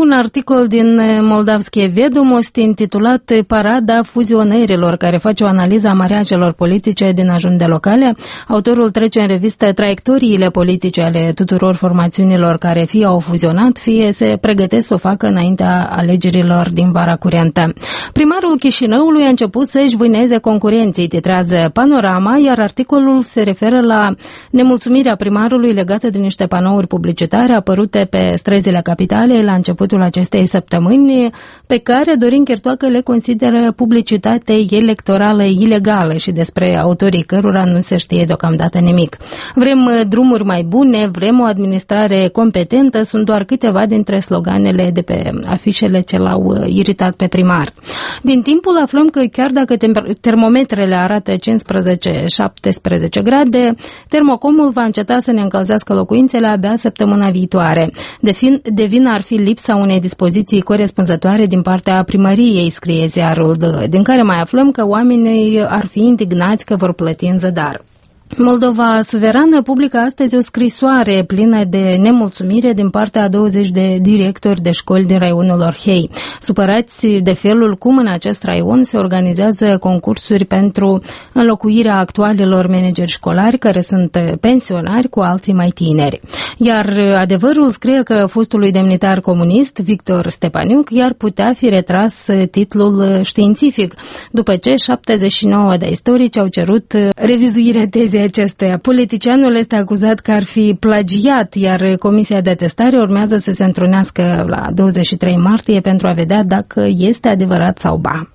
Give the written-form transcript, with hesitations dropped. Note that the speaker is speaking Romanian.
un articol din Moldavskie Vedomosti intitulat Parada fuzionărilor, care face o analiză a mariajelor politice din ajunde locale. Autorul trece în revistă traiectoriile politice ale tuturor formațiunilor care fie au fuzionat, fie se pregătesc să o facă înaintea alegerilor din vara curentă. Primarul Chișinăului a început să-și vâneze concurenții, titrează Panorama, iar articolul se referă la nemulțumirea primarului legată de niște panouri publicitare apărute pe străzile capitalei la începutul acestei săptămâni, pe care Dorin Chertoacă le consideră publicitate electorală ilegală și despre autorii cărora nu se știe deocamdată nimic. Vrem drumuri mai bune, vrem o administrare competentă, sunt doar câteva dintre sloganele de pe afișele ce l-au iritat pe primar. Din timpul aflăm că chiar dacă termometrele arată 15-17 grade, Termocomul va înceta să ne încălzească locuințele abia săptămâna viitoare. De vină ar fi lipsa unei dispoziții corespunzătoare din partea primăriei, scrie ziarul, din care mai aflăm că oamenii ar fi indignați că vor plăti în zadar. Moldova Suverană publică astăzi o scrisoare plină de nemulțumire din partea a 20 de directori de școli din raionul Orhei, supărați de felul cum în acest raion se organizează concursuri pentru înlocuirea actualilor manageri școlari care sunt pensionari cu alții mai tineri. Iar Adevărul scrie că fostului demnitar comunist, Victor Stepaniuc, iar putea fi retras titlul științific, după ce 79 de istorici au cerut revizuirea tezei acestuia. Politicianul este acuzat că ar fi plagiat, iar Comisia de Atestare urmează să se întrunească la 23 martie pentru a vedea dacă este adevărat sau ba.